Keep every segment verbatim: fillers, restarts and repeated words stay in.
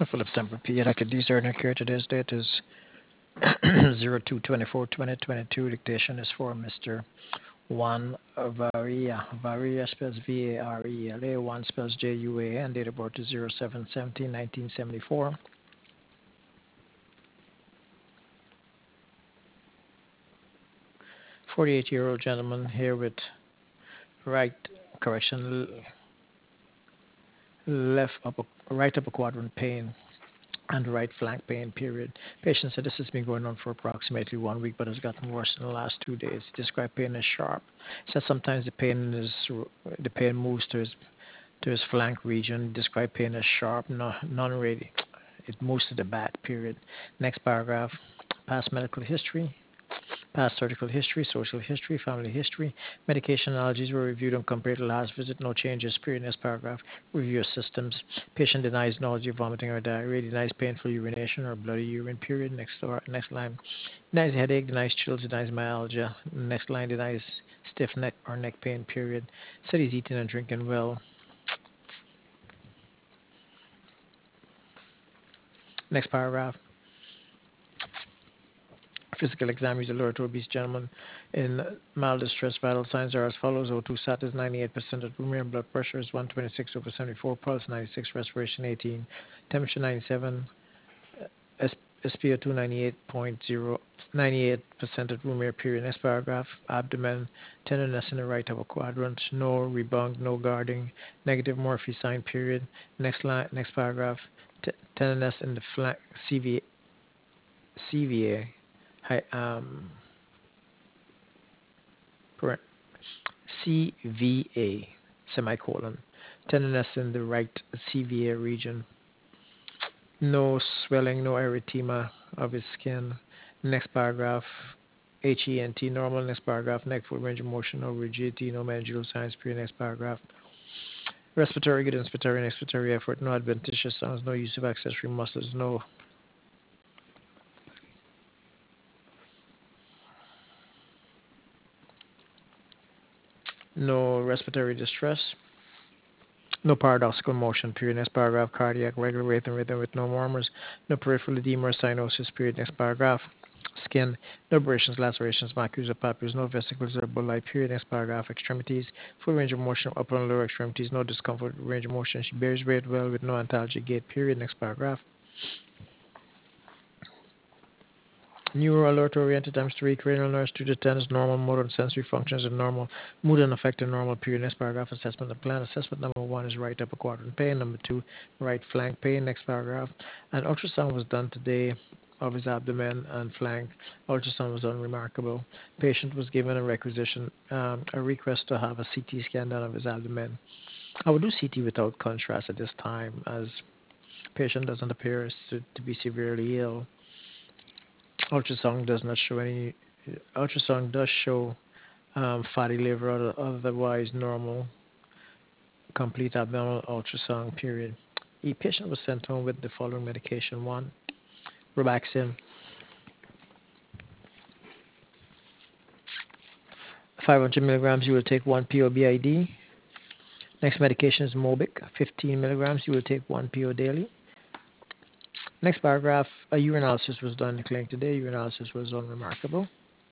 Philip Semper P. Acadese urgent care. Today's date is zero two twenty-four twenty twenty-two. Dictation is for Mister Juan Varia. Varia spells V A R E L A. Juan spells J U A N. Date of birth is zero seven seventeen nineteen seventy-four. forty-eight-year-old gentleman here with right correction, left upper, right upper quadrant pain and right flank pain, period. Patient said this has been going on for approximately one week, but has gotten worse in the last two days. Described pain as sharp. Said sometimes the pain is the pain moves to his to his flank region. Described pain as sharp, no, non-radi. It moves to the back, period. Next paragraph. Past medical history. Past surgical history, social history, family history, medication allergies were reviewed and compared to last visit. No changes. Period. Next paragraph. Review your systems. Patient denies nausea, vomiting, or diarrhea. Denies painful urination or bloody urine. Period. Next or, next line. Denies headache. Denies chills. Denies myalgia. Next line. Denies stiff neck or neck pain. Period. Said he's eating and drinking well. Next paragraph. Physical exam is alert to obese gentleman in mild distress. Vital signs are as follows: O two sat is ninety-eight percent at room air, blood pressure is one twenty-six over seventy-four, pulse ninety-six, respiration eighteen, temperature ninety-seven, S- SpO2 ninety-eight point zero, ninety-eight percent at room air, period. Next paragraph, abdomen, tenderness in the right upper quadrant, no rebound, no guarding, negative Murphy sign, period. Next line, next paragraph, t- tenderness in the flank, C V, C V A, hi, um, C V A, semicolon. Tenderness in the right C V A region. No swelling, no erythema of his skin. Next paragraph, H E N T, normal. Next paragraph, neck, foot, range of motion, no rigidity, no mandibular signs. Period. Next paragraph. Respiratory, good inspiratory and expiratory effort, no adventitious sounds, no use of accessory muscles, no no respiratory distress, no paradoxical motion. Period. Next paragraph, cardiac, regular rate and rhythm with no murmurs, no peripheral edema or cyanosis. Period. Next paragraph. Skin, no abrasions, lacerations, macules or papules, no vesicles or bulli. Period. Next paragraph. Extremities, full range of motion, upper and lower extremities, no discomfort, range of motion. She bears weight well with no antalgic gait. Period. Next paragraph. Neuro alert oriented times three, cranial nerves two to ten is normal, motor and sensory functions are normal, mood and affective normal. Period. Next paragraph. Assessment of plan. Assessment number one is right upper quadrant pain. Number two, right flank pain. Next paragraph. An ultrasound was done today of his abdomen and flank. Ultrasound was unremarkable. Patient was given a requisition, um, a request to have a C T scan done of his abdomen. I would do C T without contrast at this time, as patient doesn't appear to, to be severely ill. Ultrasound does not show any. Ultrasound does show um, fatty liver, otherwise normal. Complete abdominal ultrasound. Period. The patient was sent home with the following medication: one, Robaxin, five hundred milligrams. You will take one P O B I D. Next medication is Mobic, fifteen milligrams. You will take one P O daily. Next paragraph: a urinalysis was done in the clinic today. Urinalysis was unremarkable.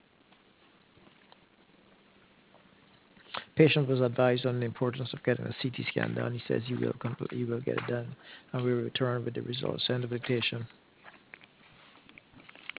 Patient was advised on the importance of getting a C T scan done. He says he will compl- he will get it done, and we will return with the results. End of dictation.